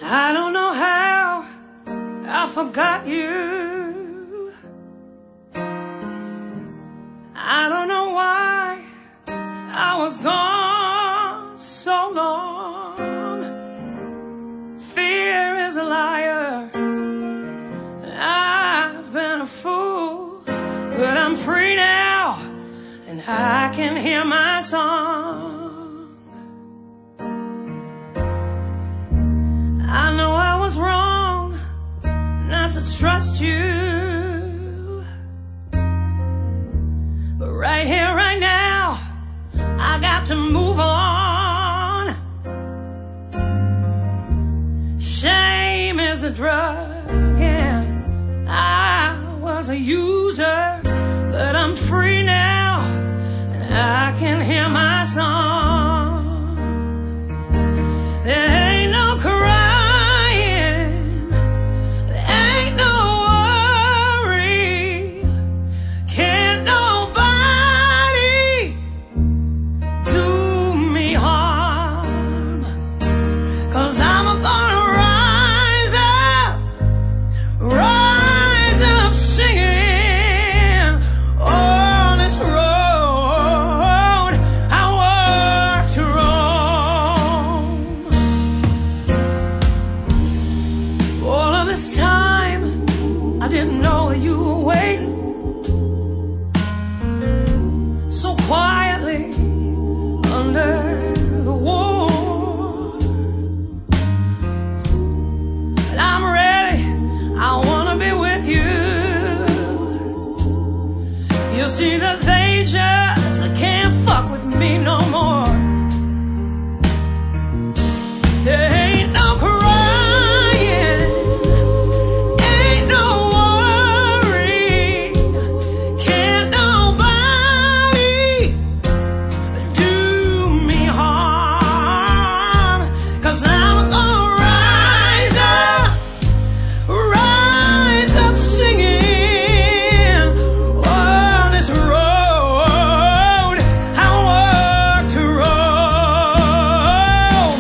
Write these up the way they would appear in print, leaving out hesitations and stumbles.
I don't know how I forgot you. I don't know why I was gone so long. Fear is a liar. I've been a fool, but I'm free now, and I can hear my song. I know I was wrong not to trust you, but right here, right now, I got to move on. Shame is a drug, and I was a user, but I'm free now, and I can hear my song. There ain't no crying, there ain't no worry. Can't nobody do me harm, 'cause I'm gonna rise up singing on this road I walk to roam. All of this time I didn't know you were waiting so quietly under the wall. But I'm ready, I wanna be with you. You see that they just can't fuck with me no more. There ain't no crying, ain't no worry. Can't nobody do me harm, 'cause I'm gonna rise up singing on this road I walk to roam.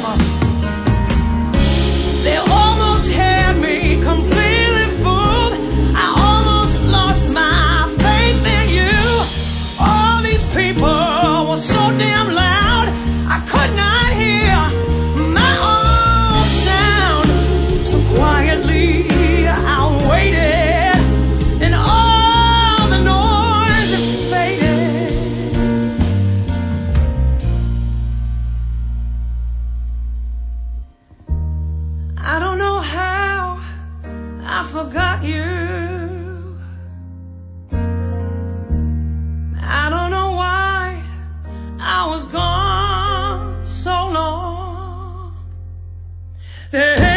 They almost had me completely fooled. I almost lost my faith in you. All these people were so damn loud, I could not hear my own sound. So quietly I waited, and all the noise had faded. I don't know how I forgot you. I don't know why I was gone so long.